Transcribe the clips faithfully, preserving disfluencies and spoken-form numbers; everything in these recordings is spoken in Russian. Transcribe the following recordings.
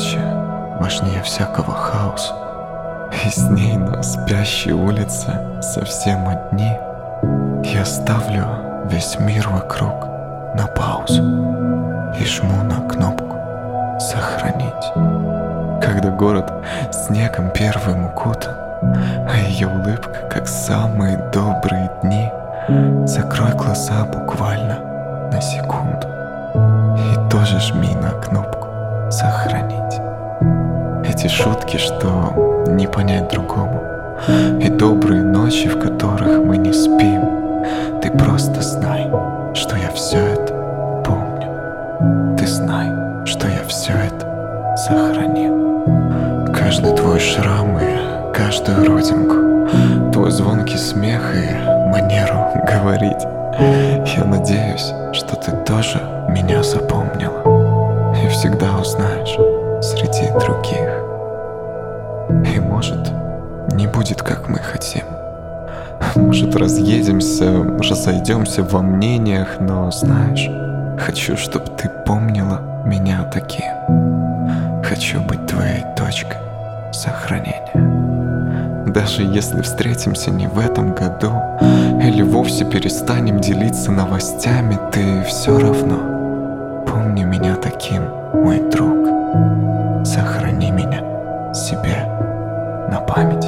ночи важнее всякого хаоса. И с ней на спящей улице совсем одни. Я ставлю весь мир вокруг на паузу и жму на кнопку «Сохранить». Когда город снегом первым укутан, а ее улыбка, как самые добрые дни, закрой глаза буквально на секунду и тоже жми на кнопку «Сохранить». Эти шутки, что не понять другому, и добрые ночи, в которых мы не спим. Ты просто знай, что я все это помню. Ты знай, что я все это сохранил. Каждый твой шрам и каждую родинку, твой звонкий смех и манеру говорить. Я надеюсь, что ты тоже меня запомнила и всегда узнаешь среди других. И может, не будет, как мы хотим. Может, разъедемся, разойдемся во мнениях, но знаешь, хочу, чтобы ты помнила меня таким. Хочу быть твоей точкой сохранения. Даже если встретимся не в этом году или вовсе перестанем делиться новостями, ты все равно помни меня таким, мой друг. Сохрани меня себе на память.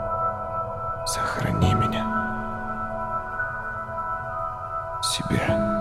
Сохрани меня себе